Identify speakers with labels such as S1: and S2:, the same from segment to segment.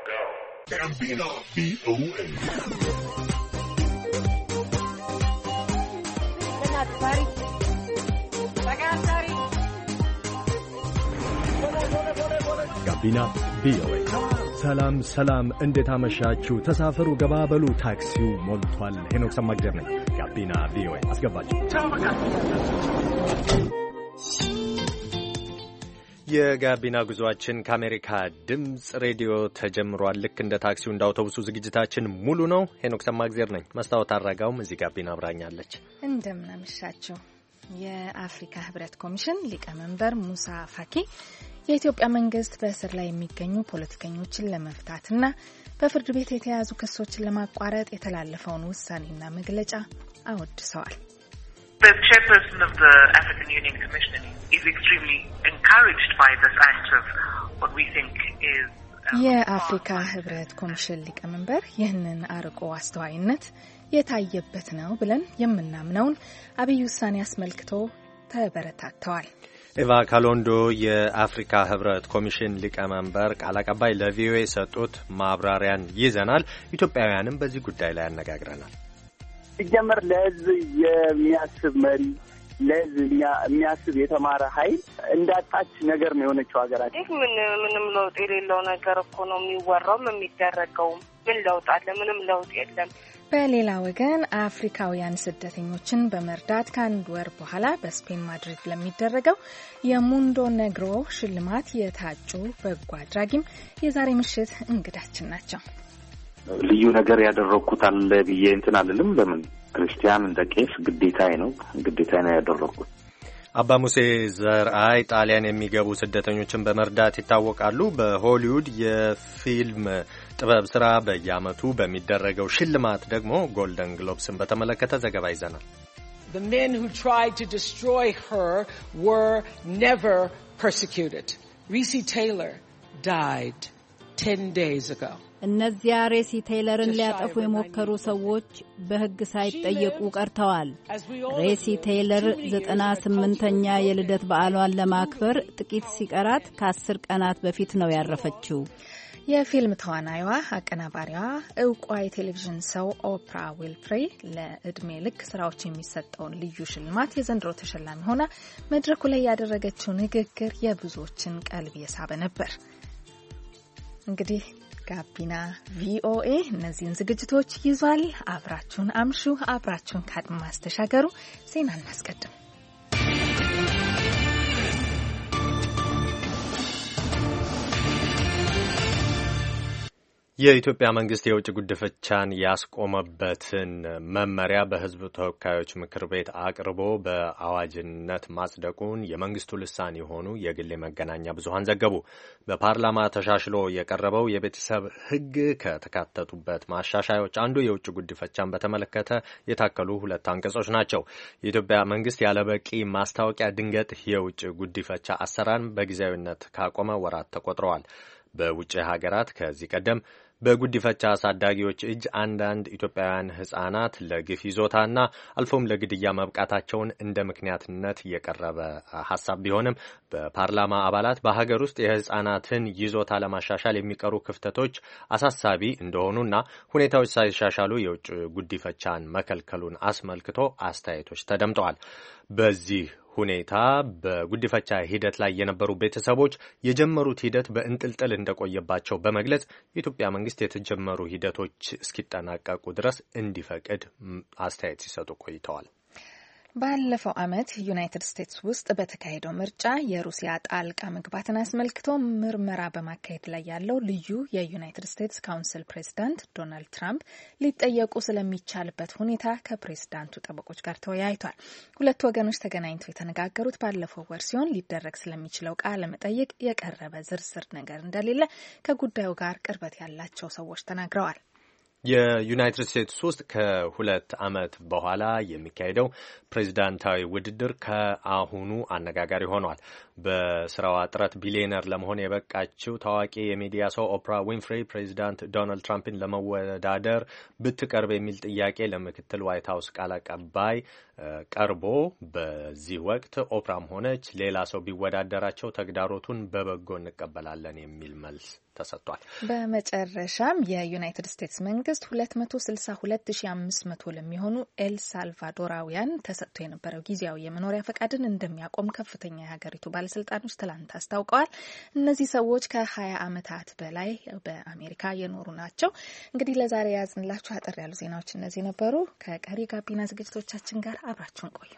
S1: Gambino VOA.
S2: ጋቢና ቪኦኤ። ሰላም ሰላም፣ እንዴት አመሻችሁ? ተሳፈሩ፣ ገባበሉ፣ ታክሲው ሞልቷል። ሄኖክ ሰማግደር ነኝ። ጋቢና ቪኦኤ አስገባችሁ። የጋቢና ጉዟችን ከአሜሪካ ድምፅ ሬዲዮ ተጀምሯል። ልክ እንደ ታክሲው እንደ አውቶቡሱ ዝግጅታችን ሙሉ ነው። ሄኖክ ሰማግዜር ነኝ። መስታወት አድራጋውም እዚህ ጋቢና አብራኛለች።
S3: እንደምን አመሻችሁ። የአፍሪካ ህብረት ኮሚሽን ሊቀመንበር ሙሳ ፋኪ የኢትዮጵያ መንግስት በእስር ላይ የሚገኙ ፖለቲከኞችን ለመፍታትና በፍርድ ቤት የተያዙ ክሶችን ለማቋረጥ የተላለፈውን ውሳኔና መግለጫ አወድሰዋል።
S4: The chairperson of the African Union Commission is extremely encouraged by this act of what we think is
S3: የአፍሪካ ህብረት ኮሚሽን ሊቀመንበር ይህንን አርቆ አስተዋይነት የታየበት ነው ብለን የምናምነውን አብይ ውሳኔ አስመልክቶ ተበረታተዋል።
S2: ኤቫ ካሎንዶ የአፍሪካ ህብረት ኮሚሽን ሊቀመንበር ቃል አቀባይ ለቪኦኤ ሰጡት ማብራሪያን ይዘናል። ኢትዮጵያውያንም በዚህ ጉዳይ ላይ ያነጋግረናል።
S5: ሲጀመር ለህዝብ የሚያስብ መሪ፣ ለህዝብ የሚያስብ የተማረ ኃይል እንዳጣች ነገር ነው የሆነችው ሀገራችን።
S6: ምንም ለውጥ የሌለው ነገር እኮ ነው የሚወራውም የሚደረገውም። ምን ለውጥ አለ? ምንም ለውጥ የለም።
S3: በሌላ ወገን አፍሪካውያን ስደተኞችን በመርዳት ከአንድ ወር በኋላ በስፔን ማድሪድ ለሚደረገው የሙንዶ ነግሮ ሽልማት የታጩ በጎ አድራጊም የዛሬ ምሽት እንግዳችን ናቸው።
S7: ልዩ ነገር ያደረኩት አለ ብዬ እንትን አልልም። ለምን ክርስቲያን እንደ ቄስ ግዴታዬ ነው ያደረኩት።
S2: አባ ሙሴ ዘርአይ ጣሊያን የሚገቡ ስደተኞችን በመርዳት ይታወቃሉ። በሆሊውድ የፊልም ጥበብ ስራ በየዓመቱ በሚደረገው ሽልማት ደግሞ ጎልደን ግሎብስን በተመለከተ ዘገባ ይዘናል።
S8: The men who tried to destroy her were never persecuted. Reese Taylor died 10 days ago.
S9: እነዚያ ሬሲ ቴይለርን ሊያጠፉ የሞከሩ ሰዎች በሕግ ሳይጠየቁ ቀርተዋል። ሬሲ ቴይለር 98ኛ የልደት በዓሏን ለማክበር ጥቂት ሲቀራት ከ10 ቀናት በፊት ነው ያረፈችው።
S3: የፊልም ተዋናይዋ አቀናባሪዋ እውቋ የቴሌቪዥን ሰው ኦፕራ ዊንፍሪ ለእድሜ ልክ ስራዎች የሚሰጠውን ልዩ ሽልማት የዘንድሮ ተሸላሚ ሆና መድረኩ ላይ ያደረገችው ንግግር የብዙዎችን ቀልብ የሳበ ነበር። እንግዲህ ጋቢና ቪኦኤ እነዚህን ዝግጅቶች ይዟል። አብራችሁን አምሹ፣ አብራችሁን ከአድማስ ተሻገሩ። ዜና እናስቀድም።
S2: የኢትዮጵያ መንግስት የውጭ ጉድፈቻን ያስቆመበትን መመሪያ በሕዝብ ተወካዮች ምክር ቤት አቅርቦ በአዋጅነት ማጽደቁን የመንግስቱ ልሳን የሆኑ የግል መገናኛ ብዙሃን ዘገቡ። በፓርላማ ተሻሽሎ የቀረበው የቤተሰብ ሕግ ከተካተቱበት ማሻሻያዎች አንዱ የውጭ ጉድፈቻን በተመለከተ የታከሉ 2 አንቀጾች ናቸው። የኢትዮጵያ መንግስት ያለበቂ ማስታወቂያ ድንገት የውጭ ጉድፈቻ አሰራርን በጊዜያዊነት ካቆመ ወራት ተቆጥረዋል። በውጭ ሀገራት ከዚህ ቀደም በጉዲፈቻ አሳዳጊዎች እጅ አንዳንድ ኢትዮጵያውያን ህጻናት ለግፍ ይዞታና አልፎም ለግድያ መብቃታቸውን እንደ ምክንያትነት የቀረበ ሐሳብ ቢሆንም በፓርላማ አባላት በሀገር ውስጥ የህጻናትን ይዞታ ለማሻሻል የሚቀሩ ክፍተቶች አሳሳቢ እንደሆኑና ሁኔታዎች ሳይሻሻሉ የውጭ ጉዲፈቻን መከልከሉን አስመልክቶ አስተያየቶች ተደምጠዋል። በዚህ ሁኔታ በጉዲፈቻ ሂደት ላይ የነበሩ ቤተሰቦች የጀመሩት ሂደት በእንጥልጥል እንደቆየባቸው በመግለጽ የኢትዮጵያ መንግስት የተጀመሩ ሂደቶች እስኪጠናቀቁ ድረስ እንዲፈቅድ አስተያየት ሲሰጡ ቆይተዋል።
S3: ባለፈው ዓመት ዩናይትድ ስቴትስ ውስጥ በተካሄደው ምርጫ የሩሲያ ጣልቃ መግባትን አስመልክቶ ምርመራ በማካሄድ ላይ ያለው ልዩ የዩናይትድ ስቴትስ ካውንስል ፕሬዚዳንት ዶናልድ ትራምፕ ሊጠየቁ ስለሚቻልበት ሁኔታ ከፕሬዚዳንቱ ጠበቆች ጋር ተወያይቷል። ሁለቱ ወገኖች ተገናኝተው የተነጋገሩት ባለፈው ወር ሲሆን ሊደረግ ስለሚችለው ቃለ መጠይቅ የቀረበ ዝርዝር ነገር እንደሌለ ከጉዳዩ ጋር ቅርበት ያላቸው ሰዎች ተናግረዋል።
S2: የዩናይትድ ስቴትስ ውስጥ ከ2 ዓመት በኋላ የሚካሄደው ፕሬዚዳንታዊ ውድድር ከአሁኑ አነጋጋሪ ሆኗል። በስራዋ ጥረት ቢሊዮነር ለመሆን የበቃችው ታዋቂ የሚዲያ ሰው ኦፕራ ዊንፍሪ ፕሬዚዳንት ዶናልድ ትራምፕን ለመወዳደር ብትቀርብ የሚል ጥያቄ ለምክትል ዋይት ሀውስ ቃል አቀባይ ቀርቦ በዚህ ወቅት ኦፕራም ሆነች ሌላ ሰው ቢወዳደራቸው ተግዳሮቱን በበጎ እንቀበላለን የሚል መልስ ተሰጥቷል።
S3: በመጨረሻም የዩናይትድ ስቴትስ መንግስት 262,500 ለሚሆኑ ኤል ሳልቫዶራውያን ተሰጥቶ የነበረው ጊዜያዊ የመኖሪያ ፈቃድን እንደሚያቆም ከፍተኛ የሀገሪቱ ባለስልጣኖች ትላንት አስታውቀዋል። እነዚህ ሰዎች ከ20 ዓመታት በላይ በአሜሪካ የኖሩ ናቸው። እንግዲህ ለዛሬ ያዝንላችሁ አጠር ያሉ ዜናዎች እነዚህ ነበሩ። ከቀሪ ጋቢና ዝግጅቶቻችን ጋር አብራችሁን ቆዩ።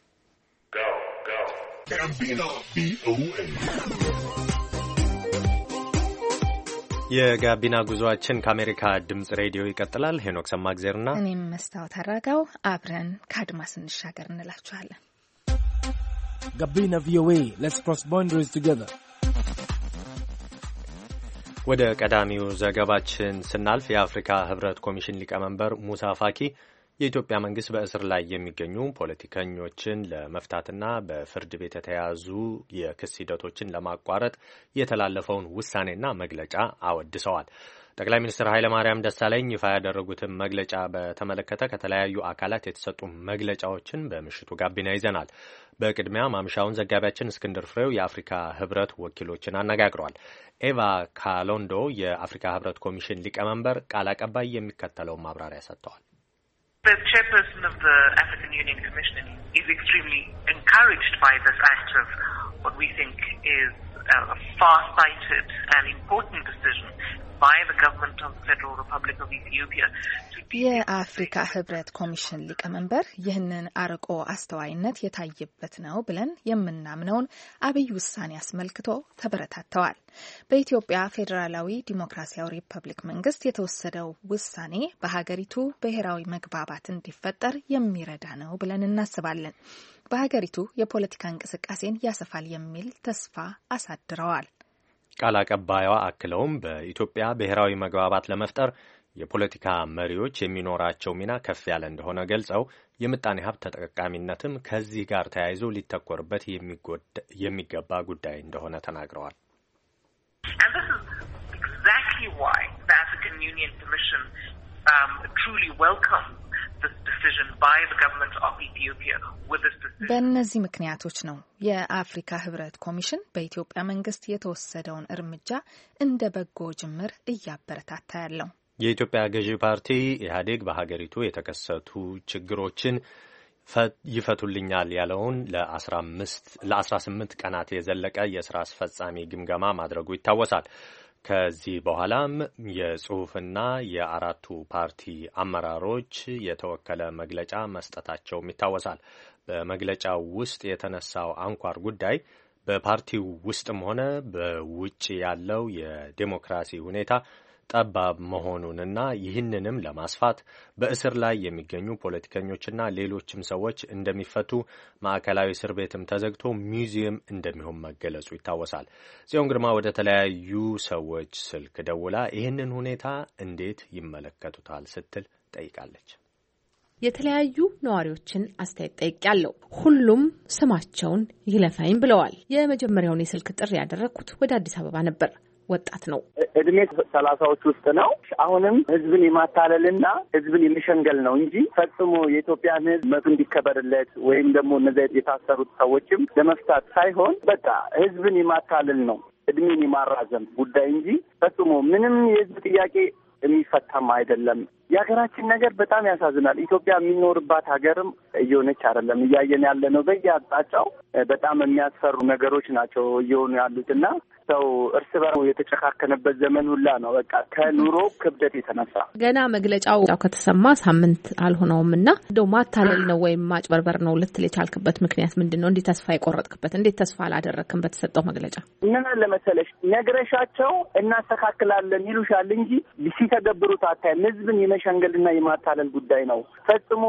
S2: የጋቢና ጉዟችን ከአሜሪካ ድምጽ ሬዲዮ ይቀጥላል። ሄኖክ ሰማግዜርና
S3: እኔም መስታወት አራጋው አብረን ከአድማስ እንሻገር እንላችኋለን።
S1: ጋቢና ቪኦኤ ሌትስ ክሮስ ባውንደሪስ ቱጌዘር።
S2: ወደ ቀዳሚው ዘገባችን ስናልፍ የአፍሪካ ህብረት ኮሚሽን ሊቀመንበር ሙሳ ፋኪ የኢትዮጵያ መንግስት በእስር ላይ የሚገኙ ፖለቲከኞችን ለመፍታትና በፍርድ ቤት የተያዙ የክስ ሂደቶችን ለማቋረጥ የተላለፈውን ውሳኔና መግለጫ አወድሰዋል። ጠቅላይ ሚኒስትር ኃይለማርያም ደሳለኝ ይፋ ያደረጉትን መግለጫ በተመለከተ ከተለያዩ አካላት የተሰጡ መግለጫዎችን በምሽቱ ጋቢና ይዘናል። በቅድሚያ ማምሻውን ዘጋቢያችን እስክንድር ፍሬው የአፍሪካ ህብረት ወኪሎችን አነጋግሯል። ኤቫ ካሎንዶ የአፍሪካ ህብረት ኮሚሽን ሊቀመንበር ቃል አቀባይ የሚከተለውን ማብራሪያ ሰጥተዋል።
S4: The chairperson of the African Union Commission is extremely encouraged by this act of what we think is a far-sighted and important decision by the government of the Federal Republic of Ethiopia.
S3: የአፍሪካ ህብረት ኮሚሽን ሊቀመንበር ይህንን አርቆ አስተዋይነት የታየበት ነው ብለን የምናምነውን አብይ ውሳኔ አስመልክቶ ተበረታተዋል። በኢትዮጵያ ፌዴራላዊ ዲሞክራሲያዊ ሪፐብሊክ መንግስት የተወሰደው ውሳኔ በሀገሪቱ ብሔራዊ መግባባት እንዲፈጠር የሚረዳ ነው ብለን እናስባለን። በሀገሪቱ የፖለቲካ እንቅስቃሴን ያሰፋል የሚል ተስፋ አሳድረዋል።
S2: ቃል አቀባይዋ አክለውም በኢትዮጵያ ብሔራዊ መግባባት ለመፍጠር የፖለቲካ መሪዎች የሚኖራቸው ሚና ከፍ ያለ እንደሆነ ገልጸው የምጣኔ ሀብት ተጠቃሚነትም ከዚህ ጋር ተያይዞ ሊተኮርበት የሚገባ ጉዳይ እንደሆነ ተናግረዋል።
S4: And this is exactly why the African Union Commission truly welcomes this decision by the government of Ethiopia with this decision.
S3: በእነዚህ ምክንያቶች ነው የአፍሪካ ህብረት ኮሚሽን በኢትዮጵያ መንግስት የተወሰደውን እርምጃ እንደ በጎ ጅምር እያበረታታ ያለው።
S2: የኢትዮጵያ ገዢ ፓርቲ ኢህአዴግ በሀገሪቱ የተከሰቱ ችግሮችን ይፈቱልኛል ያለውን ለ18 ቀናት የዘለቀ የስራ አስፈጻሚ ግምገማ ማድረጉ ይታወሳል። ከዚህ በኋላም የጽሁፍና የአራቱ ፓርቲ አመራሮች የተወከለ መግለጫ መስጠታቸውም ይታወሳል። በመግለጫው ውስጥ የተነሳው አንኳር ጉዳይ በፓርቲው ውስጥም ሆነ በውጭ ያለው የዴሞክራሲ ሁኔታ ጠባብ መሆኑንና ይህንንም ለማስፋት በእስር ላይ የሚገኙ ፖለቲከኞችና ሌሎችም ሰዎች እንደሚፈቱ፣ ማዕከላዊ እስር ቤትም ተዘግቶ ሚውዚየም እንደሚሆን መገለጹ ይታወሳል። ጽዮን ግርማ ወደ ተለያዩ ሰዎች ስልክ ደውላ ይህንን ሁኔታ እንዴት ይመለከቱታል ስትል ጠይቃለች።
S10: የተለያዩ ነዋሪዎችን አስተያየት ጠይቄያለሁ። ሁሉም ስማቸውን ይለፋኝ ብለዋል። የመጀመሪያውን የስልክ ጥሪ ያደረግኩት ወደ አዲስ አበባ ነበር። ወጣት ነው።
S5: እድሜ 30ዎች ውስጥ ነው። አሁንም ህዝብን የማታለልና ህዝብን የመሸንገል ነው እንጂ ፈጽሞ የኢትዮጵያን ህዝብ መብት እንዲከበርለት ወይም ደግሞ እነዚያ የታሰሩት ሰዎችም ለመፍታት ሳይሆን በቃ ህዝብን የማታለል ነው፣ እድሜን የማራዘም ጉዳይ እንጂ ፈጽሞ ምንም የህዝብ ጥያቄ የሚፈታም አይደለም። የሀገራችን ነገር በጣም ያሳዝናል። ኢትዮጵያ የሚኖርባት ሀገርም እየሆነች አይደለም። እያየን ያለ ነው። በየአቅጣጫው በጣም የሚያስፈሩ ነገሮች ናቸው እየሆኑ ያሉትና ሰው እርስ በርሱ የተጨካከነበት ዘመን ሁላ ነው። በቃ ከኑሮ ክብደት የተነሳ
S10: ገና መግለጫው ከተሰማ ሳምንት አልሆነውም እና እንደው ማታለል ነው ወይም ማጭበርበር ነው ልትል የቻልክበት ምክንያት ምንድን ነው? እንዴት ተስፋ የቆረጥክበት? እንዴት ተስፋ አላደረክም በተሰጠው መግለጫ?
S5: ምን አለ መሰለሽ፣ ነግረሻቸው እናስተካክላለን ይሉሻል እንጂ ሲተገብሩት አታይም። ህዝብን የመሸንገልና የማታለል ጉዳይ ነው። ፈጽሞ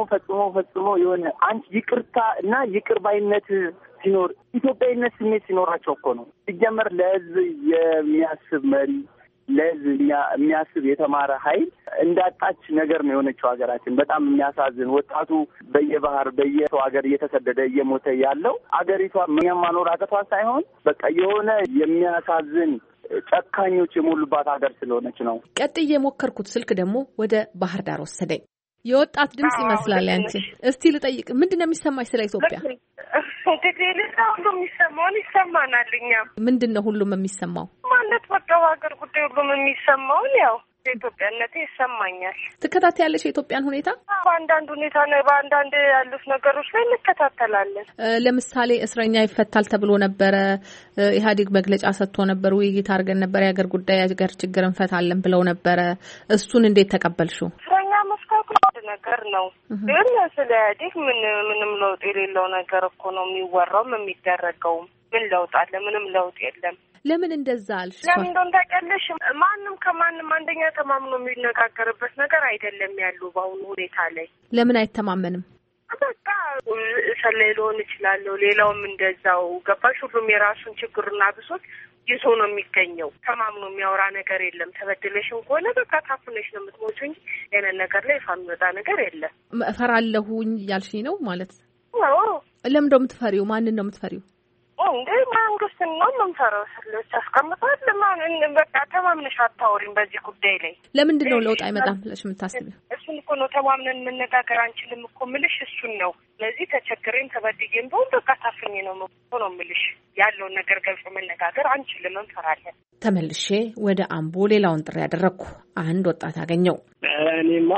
S5: የሆነ አንቺ ይቅርታ እና ይቅርባይነት ሲኖር ኢትዮጵያዊነት ስሜት ሲኖራቸው እኮ ነው። ሲጀመር ለህዝብ የሚያስብ መሪ፣ ለህዝብ የሚያስብ የተማረ ኃይል እንዳጣች ነገር ነው የሆነችው ሀገራችን። በጣም የሚያሳዝን ወጣቱ በየባህር በየሰው ሀገር እየተሰደደ እየሞተ ያለው አገሪቷ ምንም ማኖር አቅቷ ሳይሆን በቃ የሆነ የሚያሳዝን ጨካኞች የሞሉባት ሀገር ስለሆነች ነው።
S10: ቀጥዬ የሞከርኩት ስልክ ደግሞ ወደ ባህር ዳር ወሰደኝ። የወጣት ድምጽ ይመስላል። አንቺ እስቲ ልጠይቅ፣ ምንድነው የሚሰማሽ ስለ ኢትዮጵያ?
S6: እንግዲህ ሁሉም የሚሰማውን ይሰማናል። እኛ
S10: ምንድነው ሁሉም የሚሰማው
S6: ማለት በቃ ሀገር ጉዳይ ሁሉም የሚሰማውን ያው የኢትዮጵያነቴ ይሰማኛል።
S10: ትከታተያለሽ የኢትዮጵያን ሁኔታ?
S6: በአንዳንድ ሁኔታ ነው በአንዳንድ ያሉት ነገሮች ላይ እንከታተላለን።
S10: ለምሳሌ እስረኛ ይፈታል ተብሎ ነበረ። ኢህአዴግ መግለጫ ሰጥቶ ነበር፣ ውይይት አድርገን ነበር፣ የሀገር ጉዳይ የሀገር ችግር እንፈታለን ብለው ነበረ። እሱን እንዴት ተቀበልሽው?
S6: እስረኛ መፍታቱ ነገር ነው ግን ስለ ኢህአዴግ ምንም ለውጥ የሌለው ነገር እኮ ነው የሚወራውም የሚደረገውም። ምን ለውጥ አለ? ምንም ለውጥ የለም።
S10: ለምን እንደዛ አልሽ?
S6: ለምን እንደሆነ ታውቂያለሽ? ማንም ከማንም አንደኛ ተማምኖ የሚነጋገርበት ነገር አይደለም ያለው በአሁኑ ሁኔታ ላይ።
S10: ለምን አይተማመንም?
S6: በቃ ሰላይ ሊሆን ይችላል፣ ሌላውም እንደዛው ገባሽ? ሁሉም የራሱን ችግርና ብሶት ይዞ ነው የሚገኘው። ተማምኖ የሚያወራ ነገር የለም። ተበድለሽም ከሆነ በቃ ታፍነሽ ነው የምትሞቺው እንጂ ያንን ነገር ላይ የሚወጣ ነገር የለም።
S10: እፈራለሁኝ ያልሽኝ ነው ማለት?
S6: አዎ።
S10: ለምን እንደው የምትፈሪው? ማንን ነው የምትፈሪው?
S6: እንዴ መንግስት ነው የምንፈራው። ስለዚህ አስቀምጧል። ለማን በቃ ተማምነሽ አታወሪም በዚህ ጉዳይ ላይ?
S10: ለምንድን ነው ለውጥ አይመጣም ብለሽ የምታስቢው?
S6: እሱን እኮ ነው ተማምነን መነጋገር አንችልም እኮ የምልሽ እሱን ነው። ስለዚህ ተቸግሬም ተበድዬም በሁሉ በቃ ታፍኜ ነው የምልሽ። ያለውን ነገር ገልጾ መነጋገር አንችልም፣ እንፈራለን።
S10: ተመልሼ ወደ አምቦ ሌላውን ጥሪ ያደረግኩ አንድ ወጣት አገኘው።
S5: እኔማ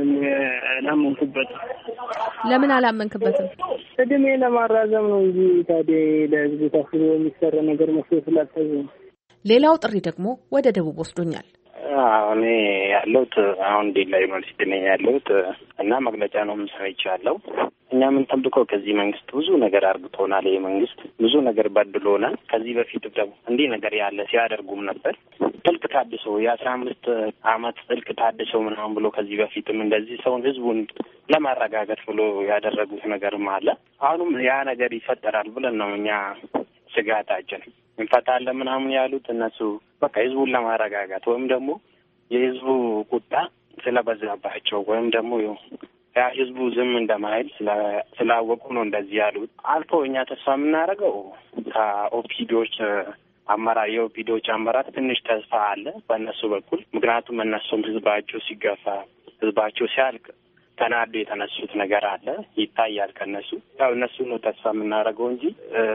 S5: አላመንኩበትም።
S10: ለምን አላመንክበትም?
S5: እድሜ ለማራዘም ነው እንጂ ታዲያ ለህዝብ ታስቦ የሚሰራ ነገር መስሎ ስላልታየኝ።
S10: ሌላው ጥሪ ደግሞ ወደ ደቡብ ወስዶኛል።
S11: እኔ ያለሁት አሁን ዲላ ዩኒቨርሲቲ ነኝ ያለሁት እና መግለጫ ነው የምሰራው። እኛ ምን ጠብቀው ከዚህ መንግስት ብዙ ነገር አርግቶናል። ይሄ መንግስት ብዙ ነገር በድሎናል። ከዚህ በፊት ደግሞ እንዲህ ነገር ያለ ሲያደርጉም ነበር። ጥልቅ ታድሶ የ15 አመት ጥልቅ ታድሶ ምናምን ብሎ ከዚህ በፊትም እንደዚህ ሰውን ህዝቡን ለማረጋጋት ብሎ ያደረጉት ነገርም አለ። አሁንም ያ ነገር ይፈጠራል ብለን ነው እኛ ስጋታችን። እንፈታለን ምናምን ያሉት እነሱ በቃ ህዝቡን ለማረጋጋት ወይም ደግሞ የህዝቡ ቁጣ ስለበዛባቸው ወይም ደግሞ ያ ህዝቡ ዝም እንደማይል ስላወቁ ነው እንደዚህ ያሉት። አልፎ እኛ ተስፋ የምናደርገው ከኦፒዲዎች አመራር የኦፒዲዎች አመራር ትንሽ ተስፋ አለ በእነሱ በኩል። ምክንያቱም እነሱም ህዝባቸው ሲገፋ ህዝባቸው ሲያልቅ ተናዶ የተነሱት ነገር አለ ይታያል ከነሱ። ያው እነሱ ነው ተስፋ የምናደርገው እንጂ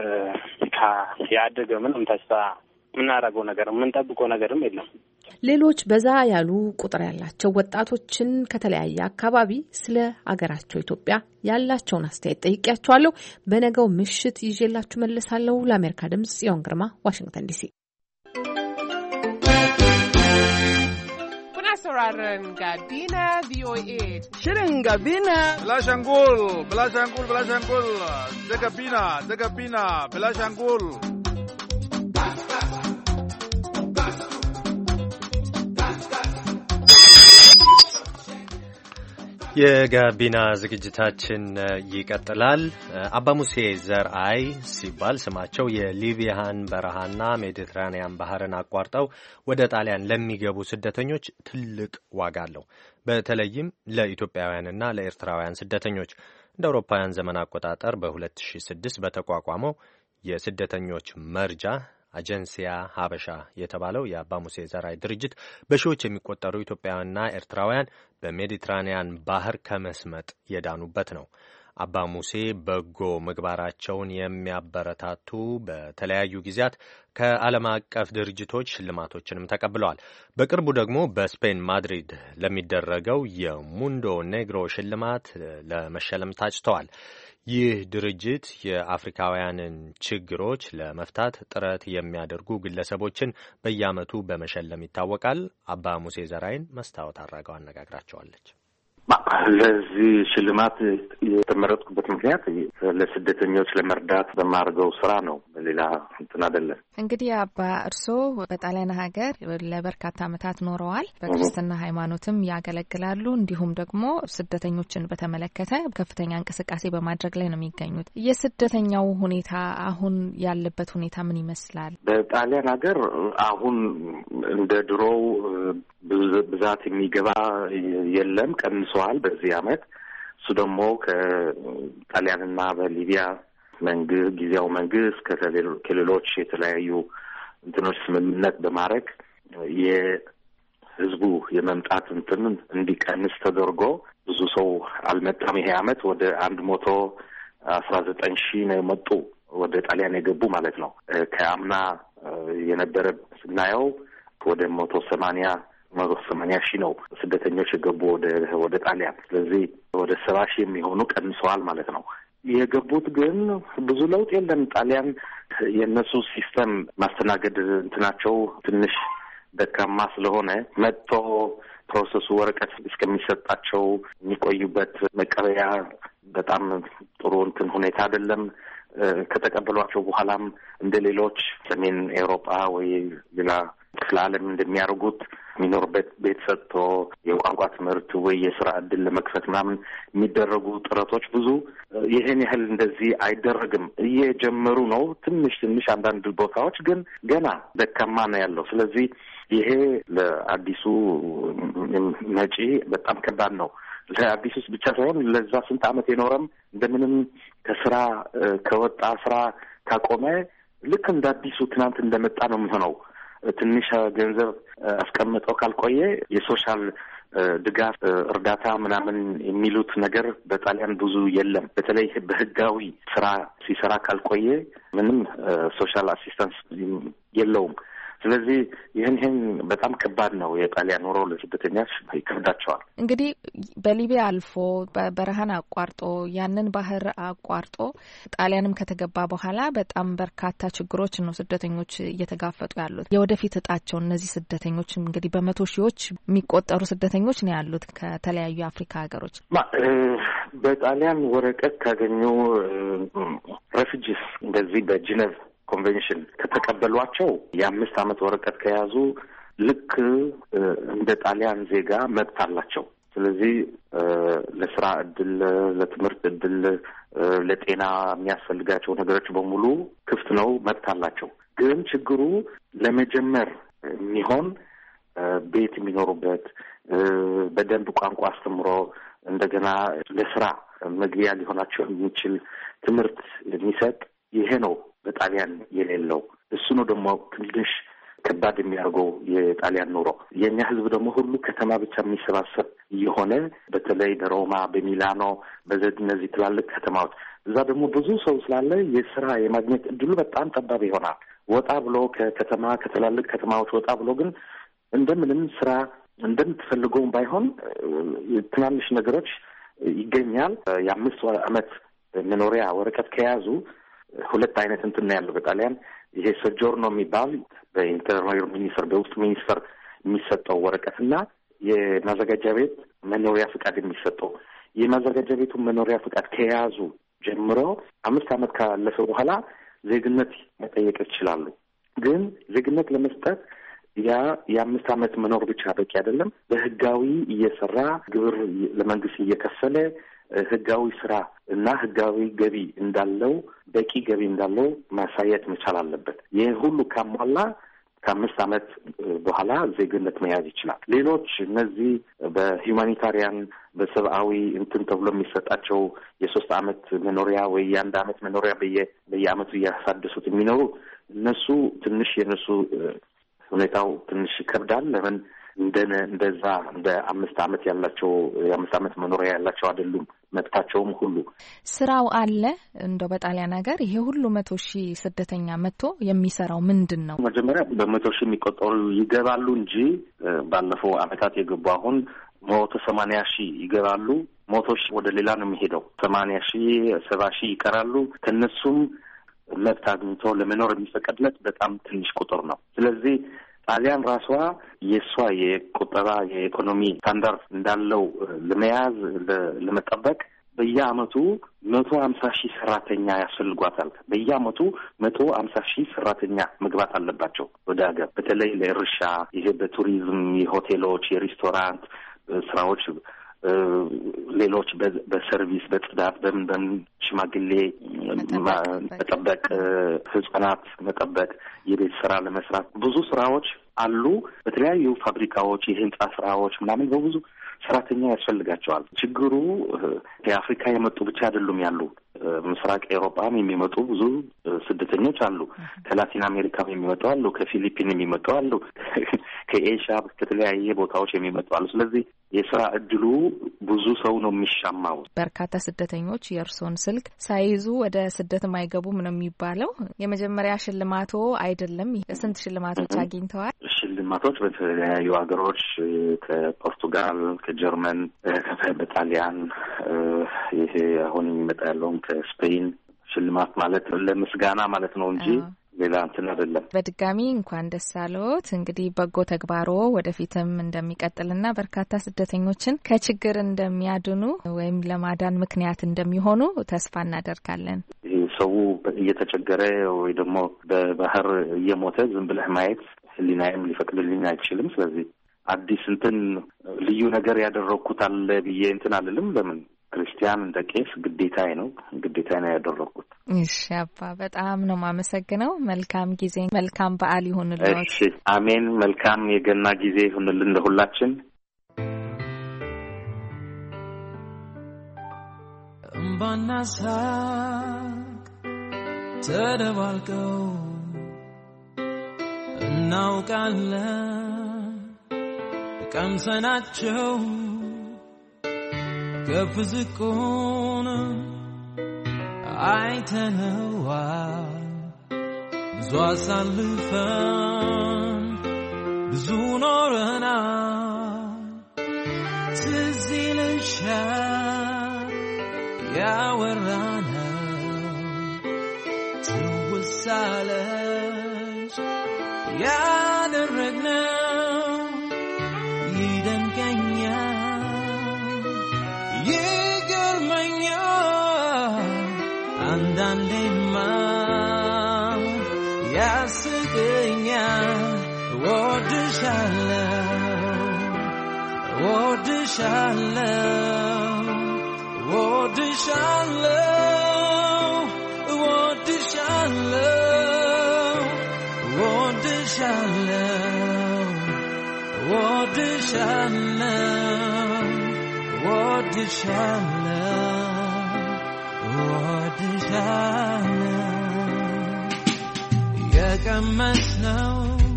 S11: ያደገ ምንም ተስፋ የምናደርገው ነገር የምንጠብቀው ነገርም የለም።
S10: ሌሎች በዛ ያሉ ቁጥር ያላቸው ወጣቶችን ከተለያየ አካባቢ ስለ አገራቸው ኢትዮጵያ ያላቸውን አስተያየት ጠይቄያቸዋለሁ። በነገው ምሽት ይዤላችሁ መለሳለሁ። ለአሜሪካ ድምጽ ጽዮን ግርማ፣ ዋሽንግተን ዲሲ።
S12: sauraron Gabina VOA.
S1: Shirin Gabina.
S13: Bilashangul. Da Gabina, Bilashangul.
S2: የጋቢና ዝግጅታችን ይቀጥላል። አባ ሙሴ ዘርአይ ሲባል ስማቸው የሊቢያን በረሃና ሜዲትራኒያን ባህርን አቋርጠው ወደ ጣሊያን ለሚገቡ ስደተኞች ትልቅ ዋጋ አለው። በተለይም ለኢትዮጵያውያንና ለኤርትራውያን ስደተኞች እንደ አውሮፓውያን ዘመን አቆጣጠር በ2006 በተቋቋመው የስደተኞች መርጃ አጀንሲያ ሀበሻ የተባለው የአባ ሙሴ ዘርአይ ድርጅት በሺዎች የሚቆጠሩ ኢትዮጵያውያንና ኤርትራውያን በሜዲትራኒያን ባህር ከመስመጥ የዳኑበት ነው። አባ ሙሴ በጎ ምግባራቸውን የሚያበረታቱ በተለያዩ ጊዜያት ከዓለም አቀፍ ድርጅቶች ሽልማቶችንም ተቀብለዋል። በቅርቡ ደግሞ በስፔን ማድሪድ ለሚደረገው የሙንዶ ኔግሮ ሽልማት ለመሸለም ታጭተዋል። ይህ ድርጅት የአፍሪካውያንን ችግሮች ለመፍታት ጥረት የሚያደርጉ ግለሰቦችን በየዓመቱ በመሸለም ይታወቃል። አባ ሙሴ ዘርአይን መስታወት አድርገው አነጋግራቸዋለች።
S7: ለዚህ ሽልማት የተመረጥኩበት ምክንያት ለስደተኞች ለመርዳት በማድረገው ስራ ነው። ሌላ እንትን አይደለም።
S3: እንግዲህ አባ እርስዎ በጣሊያን ሀገር ለበርካታ ዓመታት ኖረዋል። በክርስትና ሃይማኖትም ያገለግላሉ። እንዲሁም ደግሞ ስደተኞችን በተመለከተ ከፍተኛ እንቅስቃሴ በማድረግ ላይ ነው የሚገኙት። የስደተኛው ሁኔታ አሁን ያለበት ሁኔታ ምን ይመስላል?
S7: በጣሊያን ሀገር አሁን እንደ ድሮው ብዛት የሚገባ የለም፣ ቀንሰዋል በዚህ አመት። እሱ ደግሞ ከጣሊያንና በሊቢያ መንግስት ጊዜያዊ መንግስት ከሌሎች የተለያዩ እንትኖች ስምምነት በማድረግ የህዝቡ የመምጣት እንትን እንዲቀንስ ተደርጎ ብዙ ሰው አልመጣም። ይሄ አመት ወደ 100 19,000 ነው መጡ ወደ ጣሊያን የገቡ ማለት ነው። ከአምና የነበረ ስናየው ወደ 180,000 ነው ስደተኞች የገቡ ወደ ጣሊያን። ስለዚህ ወደ 70,000 የሚሆኑ ቀንሰዋል ማለት ነው። የገቡት ግን ብዙ ለውጥ የለም። ጣሊያን የእነሱ ሲስተም ማስተናገድ እንትናቸው ትንሽ ደካማ ስለሆነ መጥቶ ፕሮሰሱ ወረቀት እስከሚሰጣቸው የሚቆዩበት መቀበያ በጣም ጥሩ እንትን ሁኔታ አይደለም። ከተቀበሏቸው በኋላም እንደ ሌሎች ሰሜን ኤውሮጳ ወይ ሌላ ክፍለ ዓለም እንደሚያደርጉት የሚኖርበት ቤት ሰጥቶ የቋንቋ ትምህርት ወይ የስራ እድል ለመክፈት ምናምን የሚደረጉ ጥረቶች ብዙ ይሄን ያህል እንደዚህ አይደረግም። እየጀመሩ ነው ትንሽ አንዳንድ ቦታዎች ግን ገና ደካማ ነው ያለው። ስለዚህ ይሄ ለአዲሱ መጪ በጣም ከባድ ነው። ለአዲሱስ ብቻ ሳይሆን ለዛ ስንት ዓመት የኖረም እንደምንም ከስራ ከወጣ ስራ ካቆመ ልክ እንደ አዲሱ ትናንት እንደመጣ ነው የሚሆነው። ትንሽ ገንዘብ አስቀምጠው ካልቆየ የሶሻል ድጋፍ እርዳታ ምናምን የሚሉት ነገር በጣሊያን ብዙ የለም። በተለይ በህጋዊ ስራ ሲሰራ ካልቆየ ምንም ሶሻል አሲስታንስ የለውም። ስለዚህ ይህን በጣም ከባድ ነው። የጣሊያን ኑሮ ለስደተኞች ይከብዳቸዋል።
S3: እንግዲህ በሊቢያ አልፎ በረሃን አቋርጦ ያንን ባህር አቋርጦ ጣሊያንም ከተገባ በኋላ በጣም በርካታ ችግሮች ነው ስደተኞች እየተጋፈጡ ያሉት። የወደፊት እጣቸው እነዚህ ስደተኞች እንግዲህ በመቶ ሺዎች የሚቆጠሩ ስደተኞች ነው ያሉት ከተለያዩ የአፍሪካ ሀገሮች።
S7: በጣሊያን ወረቀት ካገኙ ሬፊጂስ እንደዚህ በጂኔቭ ኮንቬንሽን ከተቀበሏቸው የ5 ዓመት ወረቀት ከያዙ ልክ እንደ ጣሊያን ዜጋ መብት አላቸው። ስለዚህ ለስራ እድል፣ ለትምህርት እድል፣ ለጤና የሚያስፈልጋቸው ነገሮች በሙሉ ክፍት ነው፣ መብት አላቸው። ግን ችግሩ ለመጀመር የሚሆን ቤት የሚኖሩበት በደንብ ቋንቋ አስተምሮ እንደገና ለስራ መግቢያ ሊሆናቸው የሚችል ትምህርት የሚሰጥ ይሄ ነው በጣሊያን የሌለው። እሱ ነው ደግሞ ትንሽ ከባድ የሚያደርገው የጣሊያን ኑሮ። የኛ ህዝብ ደግሞ ሁሉ ከተማ ብቻ የሚሰባሰብ የሆነ በተለይ በሮማ፣ በሚላኖ፣ እነዚህ ትላልቅ ከተማዎች እዛ ደግሞ ብዙ ሰው ስላለ የስራ የማግኘት እድሉ በጣም ጠባብ ይሆናል። ወጣ ብሎ ከከተማ ከትላልቅ ከተማዎች ወጣ ብሎ ግን እንደምንም ስራ እንደምትፈልገውም ባይሆን ትናንሽ ነገሮች ይገኛል። የ5 ዓመት መኖሪያ ወረቀት ከያዙ 2 አይነት እንትን ነው ያለው በጣሊያን። ይሄ ሶጆርኖ የሚባል በኢንተርናል ሚኒስተር በውስጥ ሚኒስተር የሚሰጠው ወረቀትና የማዘጋጃ ቤት መኖሪያ ፍቃድ የሚሰጠው። የማዘጋጃ ቤቱ መኖሪያ ፍቃድ ከያዙ ጀምሮ 5 ዓመት ካለፈ በኋላ ዜግነት መጠየቅ ይችላሉ። ግን ዜግነት ለመስጠት የ5 ዓመት መኖር ብቻ በቂ አይደለም። በህጋዊ እየሰራ ግብር ለመንግስት እየከፈለ ህጋዊ ስራ እና ህጋዊ ገቢ እንዳለው በቂ ገቢ እንዳለው ማሳየት መቻል አለበት። ይህ ሁሉ ካሟላ ከ5 ዓመት በኋላ ዜግነት መያዝ ይችላል። ሌሎች እነዚህ በሂውማኒታሪያን በሰብአዊ እንትን ተብሎ የሚሰጣቸው የ3 ዓመት መኖሪያ ወይ የ1 ዓመት መኖሪያ በየአመቱ እያሳደሱት የሚኖሩ እነሱ ትንሽ የነሱ ሁኔታው ትንሽ ይከብዳል። ለምን እንደዛ እንደ 5 ዓመት ያላቸው የ5 ዓመት መኖሪያ ያላቸው አይደሉም። መብታቸውም ሁሉ
S3: ስራው አለ። እንደው በጣሊያን ሀገር ይሄ ሁሉ 100,000 ስደተኛ መጥቶ የሚሰራው ምንድን ነው?
S7: መጀመሪያ በ100,000 የሚቆጠሩ ይገባሉ እንጂ ባለፈው አመታት የገቡ አሁን 180,000 ይገባሉ። 100,000 ወደ ሌላ ነው የሚሄደው። 80,000 70,000 ይቀራሉ። ከነሱም መብት አግኝቶ ለመኖር የሚፈቀድለት በጣም ትንሽ ቁጥር ነው። ስለዚህ ጣሊያን ራሷ የእሷ የቁጠባ የኢኮኖሚ ስታንዳርድ እንዳለው ለመያዝ ለመጠበቅ በየአመቱ 150,000 ሰራተኛ ያስፈልጓታል። በየአመቱ 150,000 ሰራተኛ መግባት አለባቸው ወደ ሀገር። በተለይ ለእርሻ፣ ይሄ በቱሪዝም፣ የሆቴሎች፣ የሬስቶራንት ስራዎች፣ ሌሎች በሰርቪስ፣ በጽዳት፣ በምን ሽማግሌ መጠበቅ፣ ህጻናት መጠበቅ፣ የቤት ስራ ለመስራት ብዙ ስራዎች አሉ። በተለያዩ ፋብሪካዎች፣ የህንጻ ስራዎች ምናምን በብዙ ሰራተኛ ያስፈልጋቸዋል። ችግሩ ከአፍሪካ የመጡ ብቻ አይደሉም ያሉ። ምስራቅ ኤውሮፓም የሚመጡ ብዙ ስደተኞች አሉ። ከላቲን አሜሪካም የሚመጡ አሉ። ከፊሊፒን የሚመጡ አሉ። ከኤሽያ ከተለያየ ቦታዎች የሚመጡ አሉ። ስለዚህ የስራ እድሉ ብዙ ሰው ነው የሚሻማው።
S3: በርካታ ስደተኞች የእርሶን ስልክ ሳይዙ ወደ ስደት አይገቡም ነው የሚባለው። የመጀመሪያ ሽልማቶ አይደለም። ስንት ሽልማቶች አግኝተዋል?
S7: ሽልማቶች በተለያዩ ሀገሮች ከፖርቱጋል፣ ከጀርመን፣ ከጣሊያን ይሄ አሁን የሚመጣ ያለውን ከስፔን ሽልማት ማለት ለምስጋና ማለት ነው እንጂ ሌላ እንትን አይደለም።
S3: በድጋሚ እንኳን ደስ አለዎት። እንግዲህ በጎ ተግባሮ ወደፊትም እንደሚቀጥልና በርካታ ስደተኞችን ከችግር እንደሚያድኑ ወይም ለማዳን ምክንያት እንደሚሆኑ ተስፋ እናደርጋለን።
S7: ይህ ሰው እየተቸገረ ወይ ደግሞ በባህር እየሞተ ዝም ብለህ ማየት ህሊናዬም ሊፈቅድልኝ አይችልም። ስለዚህ አዲስ እንትን ልዩ ነገር ያደረኩት አለ ብዬ እንትን አልልም። ለምን ክርስቲያን እንደ ቄስ ግዴታዬ ነው ያደረኩት።
S3: እሺ አባ በጣም ነው የማመሰግነው። መልካም ጊዜ፣ መልካም በዓል ይሁንልዎት።
S7: እሺ አሜን። መልካም የገና ጊዜ ይሁንልን ለሁላችን።
S14: እምባና ሳቅ ተደባልቀው እናውቃለን ቀምሰናቸው ከፍ ዝቁን አይተነዋል ብዙ አሳልፈን ብዙ ኖረናል። ትዝ ይልሻል ያወራነው ትውስ አለሽ ያደረግነው ይደንቀኛል ይገርመኛል አንዳንዴማ ያስቀኛል። የቀመስነው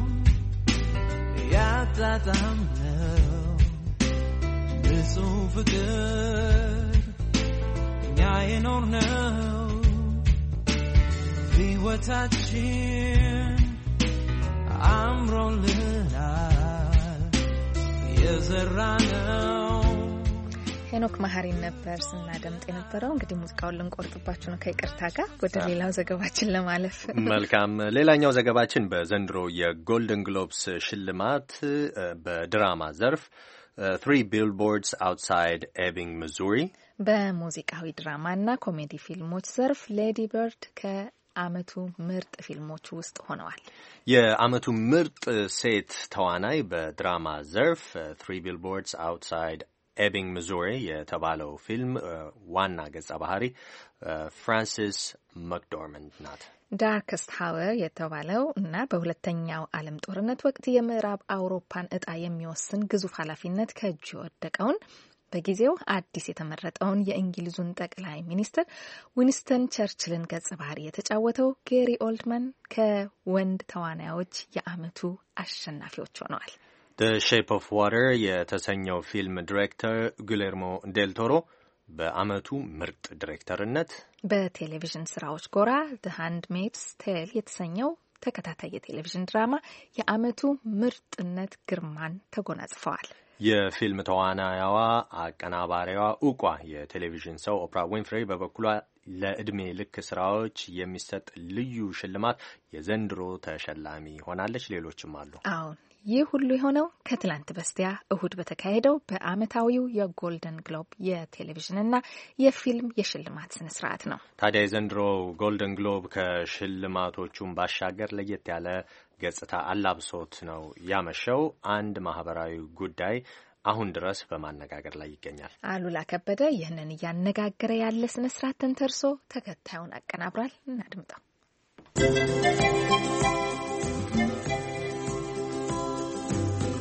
S14: ያጣጣምነው ንጹህ ፍቅር እኛ የኖርነው ሕይወታችን አምሮልናል የዘራነው።
S3: ሄኖክ መሀሪን ነበር ስናደምጥ የነበረው። እንግዲህ ሙዚቃውን ልንቆርጥባችሁ ነው ከይቅርታ ጋር ወደ ሌላው ዘገባችን ለማለፍ።
S2: መልካም። ሌላኛው ዘገባችን በዘንድሮ የጎልደን ግሎብስ ሽልማት በድራማ ዘርፍ 3 ቢልቦርድስ አውትሳይድ ኤቢንግ ሚዙሪ፣ በሙዚቃዊ ድራማና ኮሜዲ ፊልሞች ዘርፍ ሌዲ በርድ ከአመቱ ምርጥ ፊልሞች ውስጥ ሆነዋል። የአመቱ ምርጥ ሴት ተዋናይ በድራማ ዘርፍ 3 ቢልቦርድስ አውትሳይድ ኤቢንግ ሚዙሪ የተባለው ፊልም ዋና ገጸ ባህሪ ፍራንሲስ መክዶርማንድ ናት። ዳርከስት ሃወር የተባለው እና በሁለተኛው ዓለም ጦርነት ወቅት የምዕራብ አውሮፓን ዕጣ የሚወስን ግዙፍ ኃላፊነት ከእጁ የወደቀውን በጊዜው አዲስ የተመረጠውን የእንግሊዙን ጠቅላይ ሚኒስትር ዊንስተን ቸርችልን ገጸ ባህሪ የተጫወተው ጌሪ ኦልድማን ከወንድ ተዋናዮች የአመቱ አሸናፊዎች ሆነዋል። The Shape of Water የተሰኘው ፊልም ዲሬክተር ጉሌርሞ ዴል ቶሮ በአመቱ ምርጥ ዲሬክተርነት፣ በቴሌቪዥን ስራዎች ጎራ The Handmaid's Tale የተሰኘው ተከታታይ የቴሌቪዥን ድራማ የአመቱ ምርጥነት ግርማን ተጎናጽፈዋል። የፊልም ተዋናያዋ አቀናባሪዋ እውቋ የቴሌቪዥን ሰው ኦፕራ ዊንፍሬ በበኩሏ ለዕድሜ ልክ ስራዎች የሚሰጥ ልዩ ሽልማት የዘንድሮ ተሸላሚ ሆናለች። ሌሎችም አሉ። አሁን ይህ ሁሉ የሆነው ከትላንት በስቲያ እሁድ በተካሄደው በአመታዊው የጎልደን ግሎብ የቴሌቪዥንና የፊልም የሽልማት ስነ ስርዓት ነው። ታዲያ የዘንድሮ ጎልደን ግሎብ ከሽልማቶቹም ባሻገር ለየት ያለ ገጽታ አላብሶት ነው ያመሸው። አንድ ማህበራዊ ጉዳይ አሁን ድረስ በማነጋገር ላይ ይገኛል። አሉላ ከበደ ይህንን እያነጋገረ ያለ ስነ ስርዓት ተንተርሶ ተከታዩን አቀናብሯል። እናድምጠው።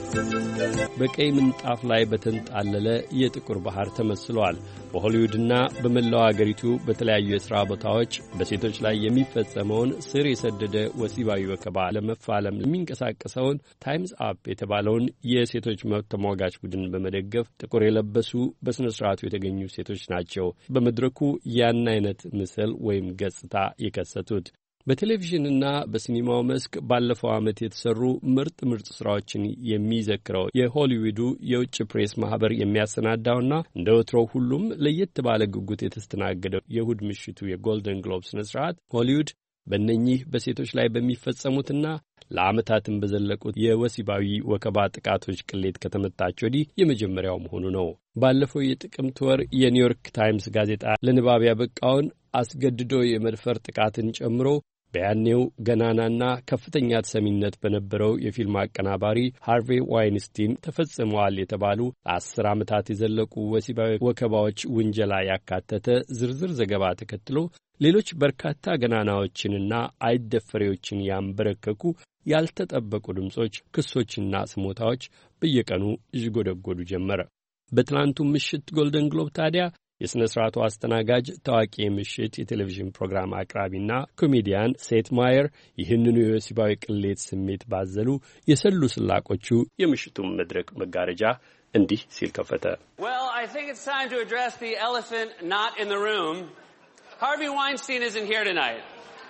S15: በቀይ ምንጣፍ ላይ በተንጣለለ የጥቁር ባህር ተመስሏል። በሆሊውድና በመላው አገሪቱ በተለያዩ የሥራ ቦታዎች በሴቶች ላይ የሚፈጸመውን ስር የሰደደ ወሲባዊ ወከባ ለመፋለም የሚንቀሳቀሰውን ታይምስ አፕ የተባለውን የሴቶች መብት ተሟጋች ቡድን በመደገፍ ጥቁር የለበሱ በሥነ ሥርዓቱ የተገኙ ሴቶች ናቸው በመድረኩ ያን አይነት ምስል ወይም ገጽታ የከሰቱት። በቴሌቪዥንና በሲኒማው መስክ ባለፈው ዓመት የተሰሩ ምርጥ ሥራዎችን የሚዘክረው የሆሊውዱ የውጭ ፕሬስ ማህበር የሚያሰናዳውና እንደ ወትሮው ሁሉም ለየት ባለ ጉጉት የተስተናገደው የእሁድ ምሽቱ የጎልደን ግሎብ ስነ ስርዓት ሆሊውድ በእነኚህ በሴቶች ላይ በሚፈጸሙትና ለዓመታትም በዘለቁት የወሲባዊ ወከባ ጥቃቶች ቅሌት ከተመታች ወዲህ የመጀመሪያው መሆኑ ነው። ባለፈው የጥቅምት ወር የኒውዮርክ ታይምስ ጋዜጣ ለንባብ ያበቃውን አስገድዶ የመድፈር ጥቃትን ጨምሮ በያኔው ገናናና ከፍተኛ ተሰሚነት በነበረው የፊልም አቀናባሪ ሃርቬ ዋይንስቲን ተፈጽመዋል የተባሉ ለ10 ዓመታት የዘለቁ ወሲባዊ ወከባዎች ውንጀላ ያካተተ ዝርዝር ዘገባ ተከትሎ ሌሎች በርካታ ገናናዎችንና አይደፈሬዎችን ያንበረከኩ ያልተጠበቁ ድምጾች፣ ክሶችና ስሞታዎች በየቀኑ ይጎደጎዱ ጀመረ። በትላንቱ ምሽት ጎልደን ግሎብ ታዲያ የሥነ ሥርዓቱ አስተናጋጅ ታዋቂ የምሽት የቴሌቪዥን ፕሮግራም አቅራቢና ኮሜዲያን ሴት ማየር ይህንኑ የወሲባዊ ቅሌት ስሜት ባዘሉ የሰሉ ስላቆቹ የምሽቱን መድረክ መጋረጃ እንዲህ ሲል ከፈተ።
S16: Well, I think it's time to address the elephant not in the room. Harvey Weinstein isn't here tonight.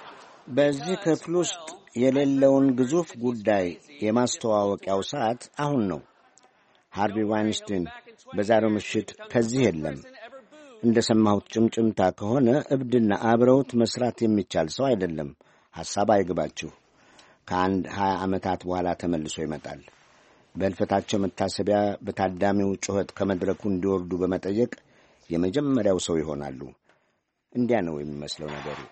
S17: በዚህ ክፍል ውስጥ የሌለውን ግዙፍ ጉዳይ የማስተዋወቂያው ሰዓት አሁን ነው። ሃርቪ ዋይንስቲን በዛሬው ምሽት ከዚህ የለም። እንደ ሰማሁት ጭምጭምታ ከሆነ እብድና አብረውት መስራት የሚቻል ሰው አይደለም። ሐሳብ አይግባችሁ። ከአንድ 20 ዓመታት በኋላ ተመልሶ ይመጣል። በሕልፈታቸው መታሰቢያ በታዳሚው ጩኸት ከመድረኩ እንዲወርዱ በመጠየቅ የመጀመሪያው ሰው ይሆናሉ። እንዲያ ነው የሚመስለው ነገሩ።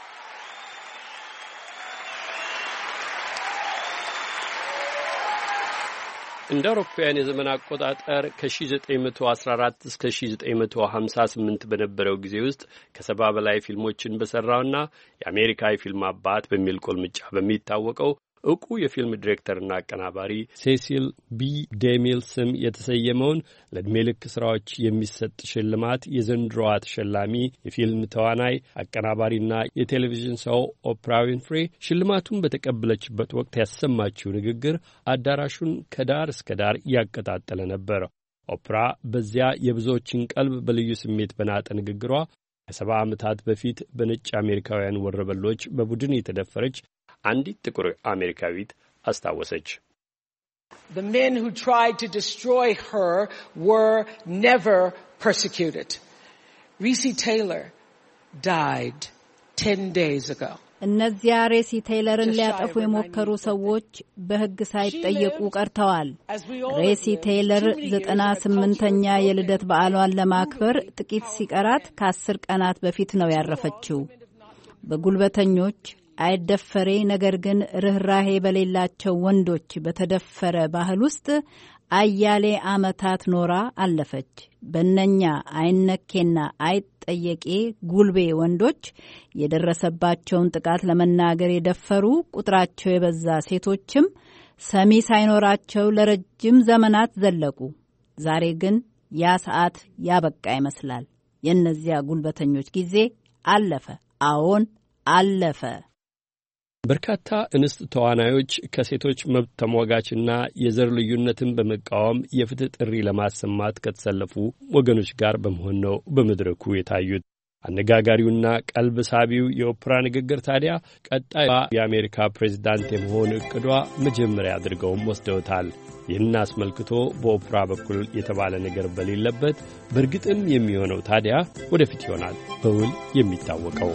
S15: እንደ አውሮፓውያን የዘመን አቆጣጠር ከ1914 እስከ 1958 በነበረው ጊዜ ውስጥ ከ70 በላይ ፊልሞችን በሠራውና የአሜሪካ የፊልም አባት በሚል ቁልምጫ በሚታወቀው ዕውቁ የፊልም ዲሬክተርና አቀናባሪ ሴሲል ቢ ዴሚል ስም የተሰየመውን ለዕድሜ ልክ ሥራዎች የሚሰጥ ሽልማት የዘንድሮዋ ተሸላሚ የፊልም ተዋናይ አቀናባሪና የቴሌቪዥን ሰው ኦፕራ ዊንፍሬ ሽልማቱን በተቀበለችበት ወቅት ያሰማችው ንግግር አዳራሹን ከዳር እስከ ዳር ያቀጣጠለ ነበር። ኦፕራ በዚያ የብዙዎችን ቀልብ በልዩ ስሜት በናጠ ንግግሯ ከ70 ዓመታት በፊት በነጭ አሜሪካውያን ወረበሎች በቡድን የተደፈረች አንዲት ጥቁር አሜሪካዊት አስታወሰች።
S8: The men who tried to destroy her were never persecuted. Recy Taylor died 10 days ago.
S9: እነዚያ ሬሲ ቴይለርን ሊያጠፉ የሞከሩ ሰዎች በሕግ ሳይጠየቁ ቀርተዋል። ሬሲ ቴይለር 98ኛ የልደት በዓሏን ለማክበር ጥቂት ሲቀራት ከ10 ቀናት በፊት ነው ያረፈችው። በጉልበተኞች አይደፈሬ ነገር ግን ርኅራሄ በሌላቸው ወንዶች በተደፈረ ባህል ውስጥ አያሌ ዓመታት ኖራ አለፈች። በእነኛ አይነኬና አይጠየቄ ጉልቤ ወንዶች የደረሰባቸውን ጥቃት ለመናገር የደፈሩ ቁጥራቸው የበዛ ሴቶችም ሰሚ ሳይኖራቸው ለረጅም ዘመናት ዘለቁ። ዛሬ ግን ያ ሰዓት ያበቃ ይመስላል። የእነዚያ ጉልበተኞች ጊዜ አለፈ። አዎን አለፈ።
S15: በርካታ እንስት ተዋናዮች ከሴቶች መብት ተሟጋችና የዘር ልዩነትን በመቃወም የፍትህ ጥሪ ለማሰማት ከተሰለፉ ወገኖች ጋር በመሆን ነው በመድረኩ የታዩት። አነጋጋሪውና ቀልብ ሳቢው የኦፕራ ንግግር ታዲያ ቀጣዩ የአሜሪካ ፕሬዝዳንት የመሆን እቅዷ መጀመሪያ አድርገውም ወስደውታል። ይህን አስመልክቶ በኦፕራ በኩል የተባለ ነገር በሌለበት በእርግጥም የሚሆነው ታዲያ ወደፊት ይሆናል በውል የሚታወቀው።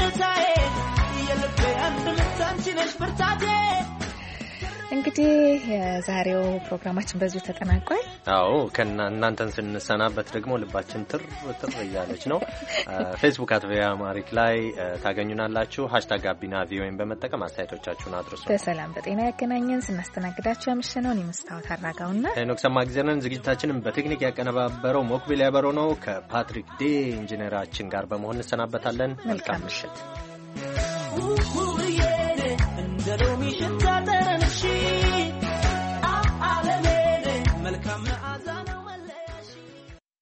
S3: እንግዲህ የዛሬው ፕሮግራማችን በዚሁ ተጠናቋል።
S2: አዎ እናንተን ስንሰናበት ደግሞ ልባችን ትር እያለች ነው። ፌስቡክ @ቪኦኤአማሪክ ላይ ታገኙናላችሁ። #ጋቢና ቪኦኤን በመጠቀም አስተያየቶቻችሁን አድርሱ።
S3: በሰላም በጤና ያገናኘን። ስናስተናግዳችሁ ያመሸነውን የመስታወት አራጋውና
S2: ሄኖክ ሰማግዘርን፣ ዝግጅታችንን በቴክኒክ ያቀነባበረው ሞክቢል ያበረው ነው። ከፓትሪክ ዴ ኢንጂነራችን ጋር በመሆን እንሰናበታለን። መልካም ምሽት።